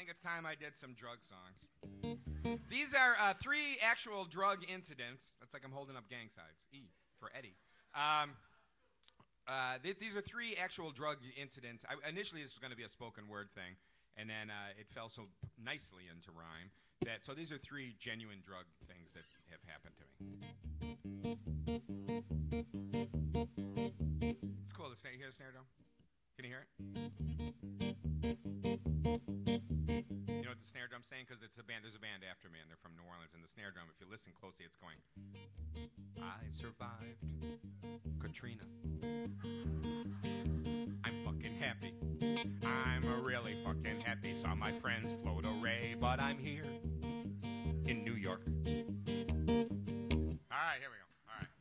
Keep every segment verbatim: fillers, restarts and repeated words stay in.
think it's time I did some drug songs. These are uh, three actual drug incidents. That's like I'm holding up gang signs. E for Eddie. Um, uh, th- these are three actual drug incidents. I, initially, this was going to be a spoken word thing, and then uh, it fell so nicely into rhyme that. So these are three genuine drug things that have happened to me. It's cool to snare. You hear the snare drum? Can you hear it? You know what the snare drum's saying? Because it's a band. There's a band after me, and they're from New Orleans. And the snare drum, if you listen closely, it's going. I survived Katrina. I'm fucking happy. I'm really fucking happy. Saw my friends float away, but I'm here in New York. All right, here we go. All right.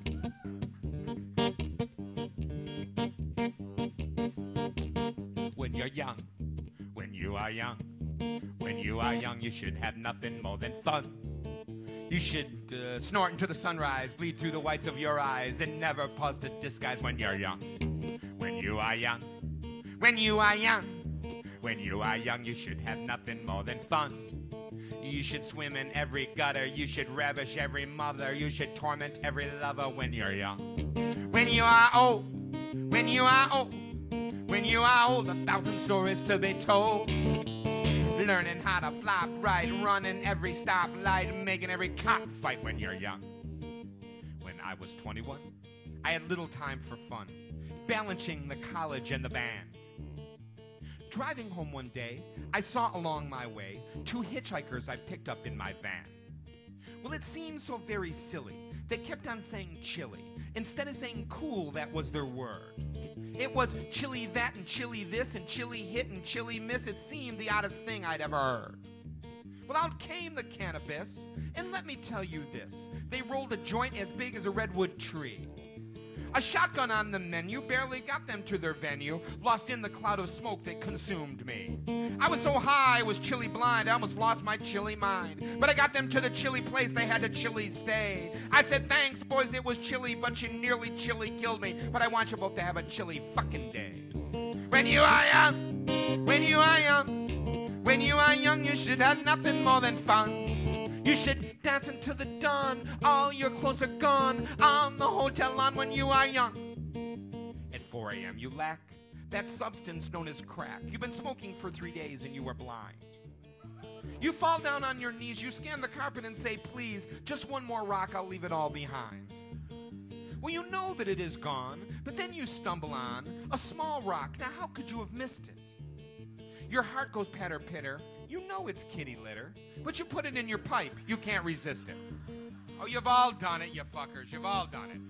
When you're young, when you are young, when you are young, you should have nothing more than fun. You should uh, snort into the sunrise, bleed through the whites of your eyes, and never pause to disguise when you're young. When you are young, when you are young, when you are young, you should have nothing more than fun. You should swim in every gutter, you should ravish every mother, you should torment every lover when you're young. When you are old, when you are old, when you are old, a thousand stories to be told. Learning how to flop right, running every stoplight, making every cockfight when you're young. When I was twenty-one, I had little time for fun, balancing the college and the band. Driving home one day, I saw along my way two hitchhikers I picked up in my van. Well, it seemed so very silly. They kept on saying chilly. Instead of saying cool, that was their word. It was chilly that and chilly this and chilly hit and chilly miss. It seemed the oddest thing I'd ever heard. Well, out came the cannabis, and let me tell you this. They rolled a joint as big as a redwood tree. A shotgun on the menu barely got them to their venue, lost in the cloud of smoke that consumed me. I was so high, I was chilly blind, I almost lost my chilly mind. But I got them to the chilly place, they had to chilly stay. I said, thanks, boys, it was chilly, but you nearly chilly killed me. But I want you both to have a chilly fucking day. When you are young, when you are young, when you are young, you should have nothing more than fun. You should dance until the dawn, all your clothes are gone, on the hotel lawn when you are young. At four a.m. you lack that substance known as crack. You've been smoking for three days and you are blind. You fall down on your knees, you scan the carpet and say, please, just one more rock, I'll leave it all behind. Well, you know that it is gone, but then you stumble on a small rock. Now, how could you have missed it? Your heart goes patter-pitter. You know it's kitty litter, but you put it in your pipe. You can't resist it. Oh, you've all done it, you fuckers. You've all done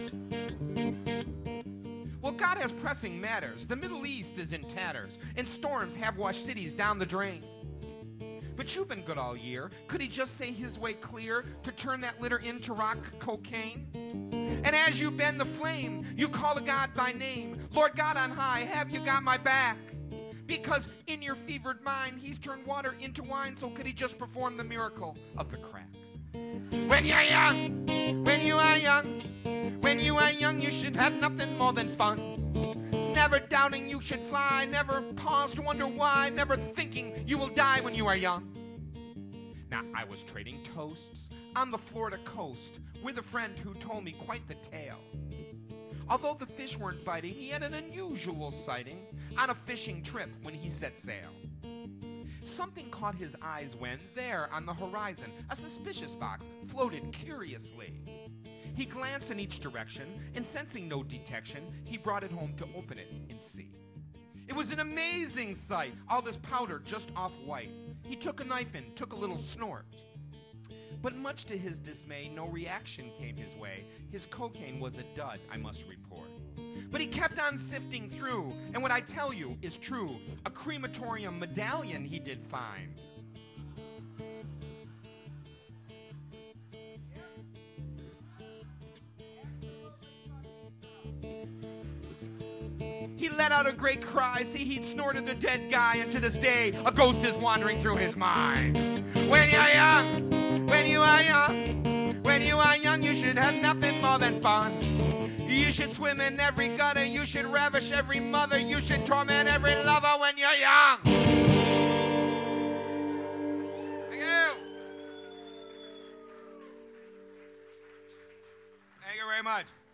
it. Well, God has pressing matters. The Middle East is in tatters, and storms have washed cities down the drain. But you've been good all year. Could he just say his way clear to turn that litter into rock cocaine? And as you bend the flame, you call a God by name. Lord God on high, have you got my back? Because in your fevered mind, he's turned water into wine, so could he just perform the miracle of the crack? When you're young, when you are young, when you are young, you should have nothing more than fun. Never doubting you should fly, never pause to wonder why, never thinking you will die when you are young. Now, I was trading toasts on the Florida coast with a friend who told me quite the tale. Although the fish weren't biting, he had an unusual sighting on a fishing trip when he set sail. Something caught his eyes when, there on the horizon, a suspicious box floated curiously. He glanced in each direction, and sensing no detection, he brought it home to open it and see. It was an amazing sight, all this powder just off-white. He took a knife and took a little snort. But much to his dismay, no reaction came his way. His cocaine was a dud, I must report. But he kept on sifting through, and what I tell you is true. A crematorium medallion he did find. He let out a great cry. See, he'd snorted a dead guy, and to this day, a ghost is wandering through his mind. When you're young, when you are young, when you are young, you should have nothing more than fun. You should swim in every gutter, you should ravish every mother, you should torment every lover when you're young. Thank you very much.